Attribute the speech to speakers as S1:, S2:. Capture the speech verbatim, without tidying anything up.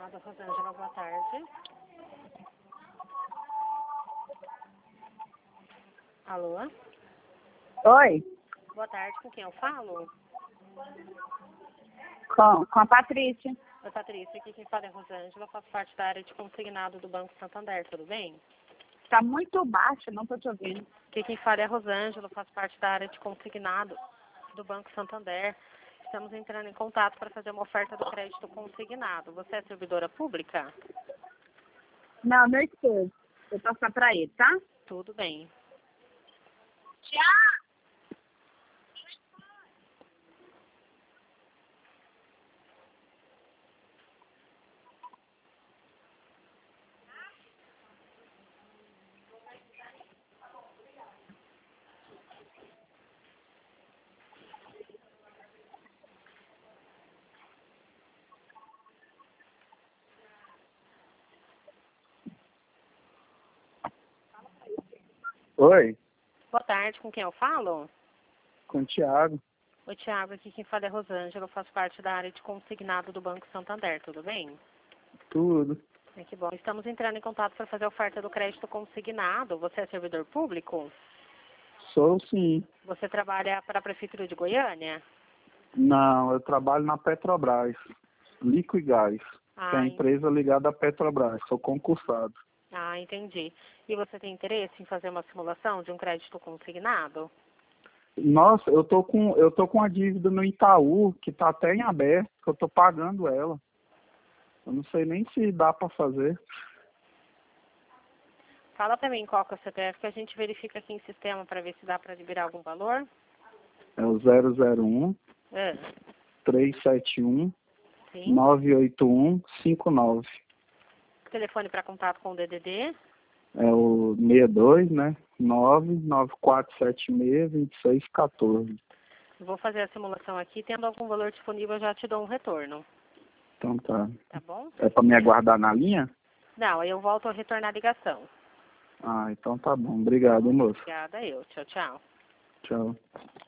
S1: consignado. Rosângela, boa tarde. Alô?
S2: Oi,
S1: Boa tarde, com quem eu falo?
S2: com, com a Patrícia.
S1: Oi, Patrícia, aqui quem fala é Rosângela, faço parte da área de consignado do Banco Santander, tudo bem?
S2: Tá muito baixo, não tô te ouvindo.
S1: Aqui quem fala é Rosângela, faço parte da área de consignado do Banco Santander. Estamos entrando em contato para fazer uma oferta do crédito consignado. Você é servidora pública?
S2: Não, meu esposo. Vou passar pra ele, tá?
S1: Tudo bem.
S2: Tchau.
S3: Oi,
S1: Boa tarde, com quem eu falo?
S3: com o Thiago.
S1: Oi, Thiago, aqui quem fala é Rosângela, faço parte da área de consignado do Banco Santander, tudo bem?
S3: Tudo.
S1: É que bom. Estamos entrando em contato para fazer a oferta do crédito consignado. Você é servidor público?
S3: Sou sim.
S1: Você trabalha para a Prefeitura de Goiânia?
S3: Não, eu trabalho na Petrobras, Liquigás, que é a
S1: Ah, en-
S3: empresa ligada à Petrobras. Sou concursado.
S1: ah, entendi. E você tem interesse em fazer uma simulação de um crédito consignado?
S3: Nossa, eu tô com eu tô com uma dívida no Itaú que tá até em aberto, que eu tô pagando ela. Eu não sei nem se dá para fazer.
S1: Fala para mim qual que é o C P F que a gente verifica aqui em sistema para ver se dá para liberar algum valor.
S3: É o zero zero um,
S1: É,
S3: três sete um,
S1: sim.
S3: nove oito um, cinco nove.
S1: Telefone para contato com o D D D.
S3: É o sessenta e dois, né? nove nove quatro sete seis, dois seis um quatro.
S1: Vou fazer a simulação aqui. Tendo algum valor disponível, eu já te dou um retorno.
S3: Então tá.
S1: Tá bom?
S3: É para me aguardar na linha?
S1: Não, aí eu volto a retornar a ligação.
S3: Ah, então tá bom. Obrigado, moço.
S1: Obrigada, eu. Tchau, tchau.
S3: Tchau.